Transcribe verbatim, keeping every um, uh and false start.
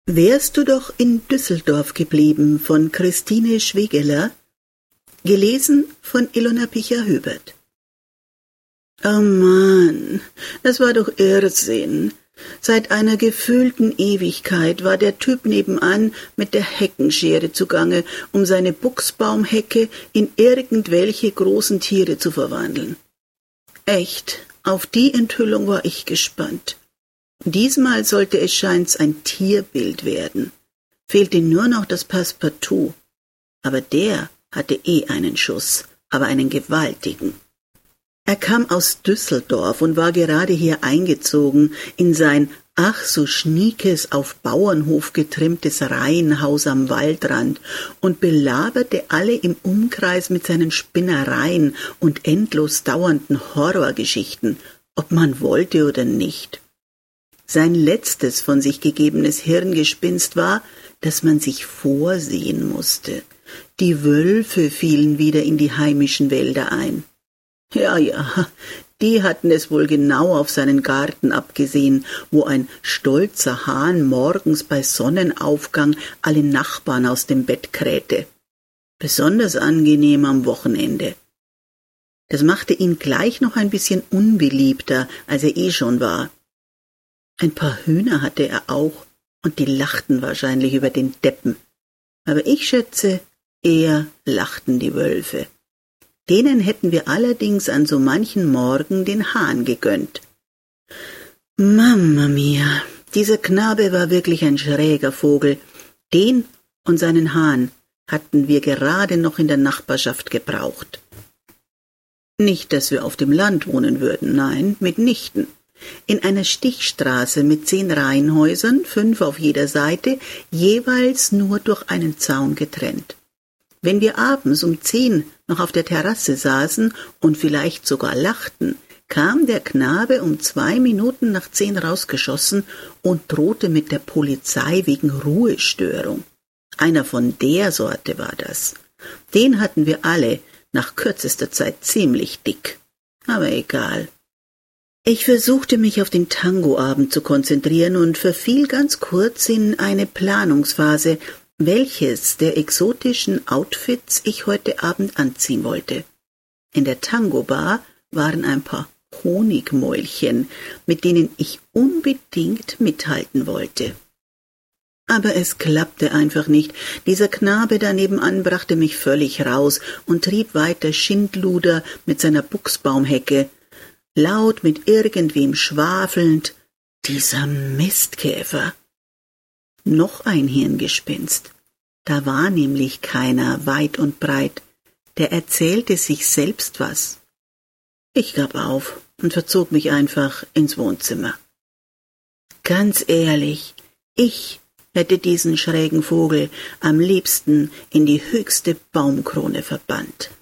Wärst du doch in Düsseldorf geblieben von Christine Schwegeler, gelesen von Ilona Picher-Hübert. Oh Mann, das war doch Irrsinn. Seit einer gefühlten Ewigkeit war der Typ nebenan mit der Heckenschere zugange, um seine Buchsbaumhecke in irgendwelche großen Tiere zu verwandeln. Echt, auf die Enthüllung war ich gespannt. Diesmal sollte es scheint's ein Tierbild werden. Fehlte nur noch das Passepartout. Aber der hatte eh einen Schuss, aber einen gewaltigen. Er kam aus Düsseldorf und war gerade hier eingezogen in sein ach so schniekes, auf Bauernhof getrimmtes Reihenhaus am Waldrand und belaberte alle im Umkreis mit seinen Spinnereien und endlos dauernden Horrorgeschichten, ob man wollte oder nicht. Sein letztes von sich gegebenes Hirngespinst war, dass man sich vorsehen musste. Die Wölfe fielen wieder in die heimischen Wälder ein. Ja, ja, die hatten es wohl genau auf seinen Garten abgesehen, wo ein stolzer Hahn morgens bei Sonnenaufgang alle Nachbarn aus dem Bett krähte. Besonders angenehm am Wochenende. Das machte ihn gleich noch ein bisschen unbeliebter, als er eh schon war. Ein paar Hühner hatte er auch, und die lachten wahrscheinlich über den Deppen. Aber ich schätze, eher lachten die Wölfe. Denen hätten wir allerdings an so manchen Morgen den Hahn gegönnt. Mamma mia, dieser Knabe war wirklich ein schräger Vogel. Den und seinen Hahn hatten wir gerade noch in der Nachbarschaft gebraucht. Nicht, dass wir auf dem Land wohnen würden, nein, mitnichten. In einer Stichstraße mit zehn Reihenhäusern, fünf auf jeder Seite, jeweils nur durch einen Zaun getrennt. Wenn wir abends um zehn noch auf der Terrasse saßen und vielleicht sogar lachten, kam der Knabe um zwei Minuten nach zehn rausgeschossen und drohte mit der Polizei wegen Ruhestörung. Einer von der Sorte war das. Den hatten wir alle nach kürzester Zeit ziemlich dick. Aber egal. Ich versuchte mich auf den Tangoabend zu konzentrieren und verfiel ganz kurz in eine Planungsphase, welches der exotischen Outfits ich heute Abend anziehen wollte. In der Tango-Bar waren ein paar Honigmäulchen, mit denen ich unbedingt mithalten wollte. Aber es klappte einfach nicht. Dieser Knabe da nebenan brachte mich völlig raus und trieb weiter Schindluder mit seiner Buchsbaumhecke, laut mit irgendwem schwafelnd, dieser Mistkäfer. Noch ein Hirngespinst. Da war nämlich keiner weit und breit. Der erzählte sich selbst was. Ich gab auf und verzog mich einfach ins Wohnzimmer. Ganz ehrlich, ich hätte diesen schrägen Vogel am liebsten in die höchste Baumkrone verbannt.